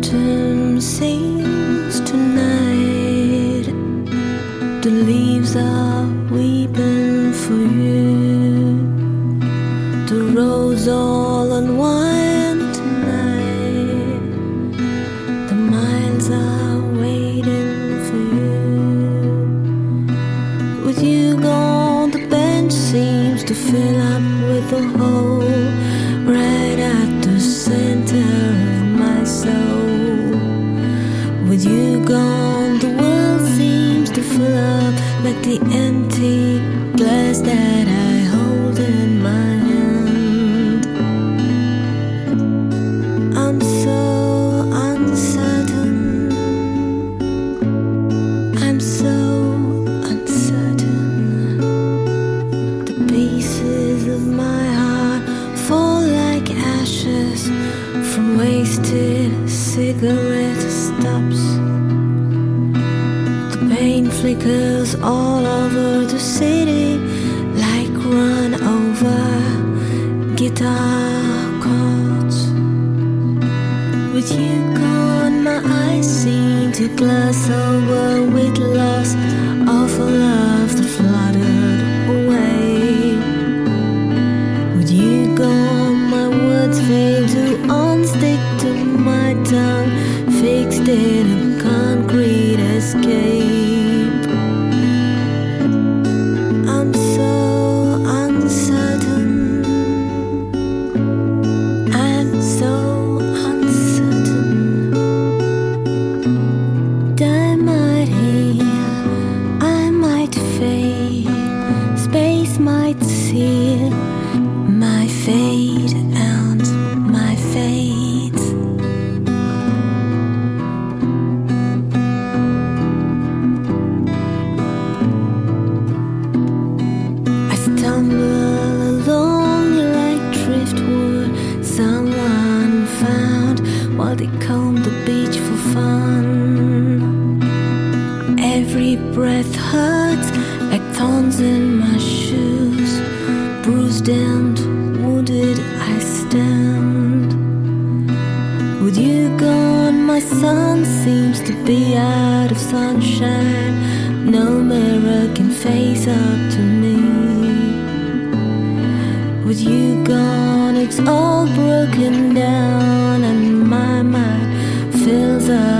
autumn sings tonight. The leaves are weeping for you. The roads all unwind tonight. The miles are waiting for you. With you gone, the bench seems to fill up with a hole right at the center of my soul. With you gone, the world seems to fill up like the empty glass that I hold in my hand. I'm so uncertain. I'm so uncertain. The pieces of my heart fall like ashes from wasted cigarette stubs. The pain flickers all over the city like run over guitar chords. With you gone, my eyes seem to glass over with loss of a love that flooded away. With you gone, my words fail to unstick to my tongue, fixed in a concrete escape. I'm so uncertain. I'm so uncertain. I might heal, I might fade, space might seal my fate and my fate. I stumble along like driftwood someone found while they combed the beach for fun. Every breath hurts like thorns in my shoes. Bruised and wounded I stand. With you gone, my sun seems to be out of sunshine. No mirror can face up to me. With you gone, it's all broken down and my mind fills up